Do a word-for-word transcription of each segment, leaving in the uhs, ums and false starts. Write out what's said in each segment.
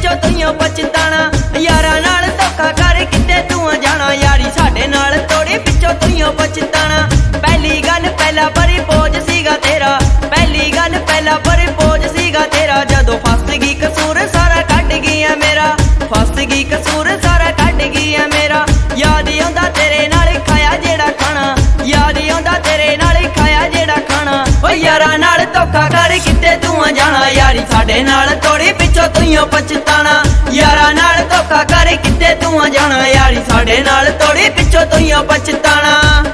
पिछों तुइयों पछताना। यारां नाल धोखा कर किते तू जाना, यारी साडे नाल तोड़ी पिछों तुइयों पछताना। पहली गल पहला परिपोज सीगा तेरा, पहली गल पहला परिपोज सीगा तेरा। जदों फस गई कसूर सारा कढ गया मेरा, फस गई कसूर सारा कढ गया मेरा। याद आउंदा तेरे नाल खाया जेड़ा खाना, याद आउंदा तेरे नाल खाया जेड़ा खाना। ओ यारां नाल धोखा कर किते तू जाना, यारी साडे नाल तोड़ी पिछों तुइयों पछताना। यारां नाल धोखा कर किते तू जाना, यारी साडे नाल तोड़ी पिछों तुइयों पछताना।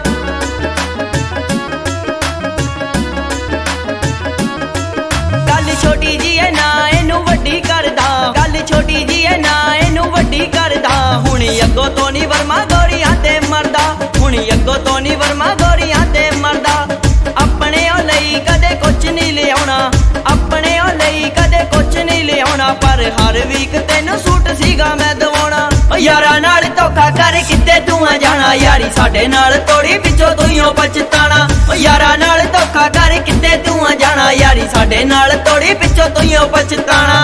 गल छोटी जी है ना इनू वड्डी करदा, गल छोटी जी है ना इनू वड्डी करदा। हुण अगों तो नी वर्मा गोरियां ते मरदा, हुण अगों तो नी वर्मा गोरियां ते मरदा। अपने ओ लई कदे कुछ नहीं लियाउणा, अपने ओ लई कदे कुछ नहीं लियाउणा। पर हर वीक तैनू सूट सीगा मैं दवाउणा। ओ यारां नाल धोखा कर किते तू जाना, यारी साडे नाल तोड़ी पिछों तुइयों पछताना। ओ यारां नाल धोखा कर किते तू जाना, यारी साडे नाल तोड़ी पिछों तुइयों पछताना।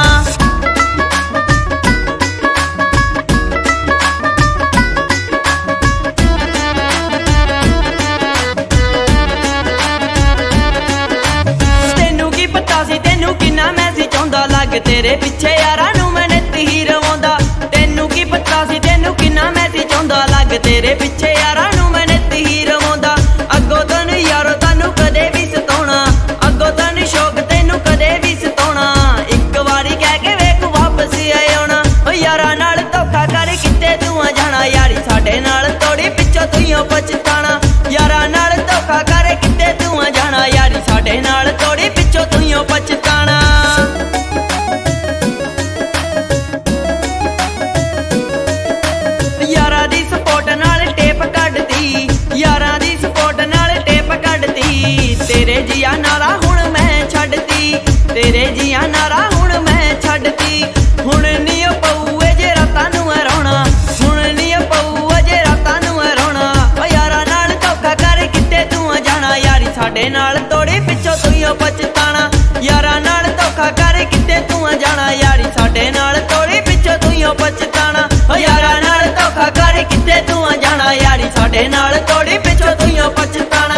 तेरे पिछे यारां नू मैं नित ही रवांदा, तेनू की पता सी तेनू किन्ना मैं सी चाहुंदा। लग तेरे पिछे यारां नू मैं नित ही रवांदा। अगों तन यारो तैनू कदे भी सताउणा, अगों तन शौक तैनू कदे भी सताउणा। इक वारी कह के वेख वापस आउणा। ओ यारां नाल धोखा कर किते तू जाना, यारी साडे नाल तोड़ी पिछों तुइयों पछताना। यारां नाल धोखा कर किते तू जाना, यारी साडे नाल तोड़ी पिछों तुइयों पछताना। यारां दी सपोर्ट नाल टेप कढदी, यारां दी सपोर्ट नाल टेप कढदी। तेरे जिया नारा हुण मैं छड्डती, तेरे जिया नारा हुण मैं छड्डती। हुण नी पऊए जे रातां नूं रोना, हुण नी पऊए जे रातां नूं रोना। ओ यारां नाल धोखा कर किते तू जाना, यारी साडे नाल तोड़ी पिछों तुइयों पछताना। यारां नाल धोखा कर किते तू जाना, यारी साडे नाल तोड़ी पिछों तुइयों पछताना। ओ यारां नाल धोखा कर किते तू जाना, यारी साडे नाल तोड़ी पिछों तुइयों पछताना।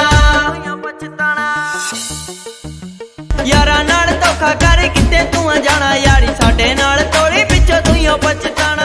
यारां नाल धोखा कर किते तू जाना, यारी साडे नाल तोड़ी पिछों तुइयों पछताना।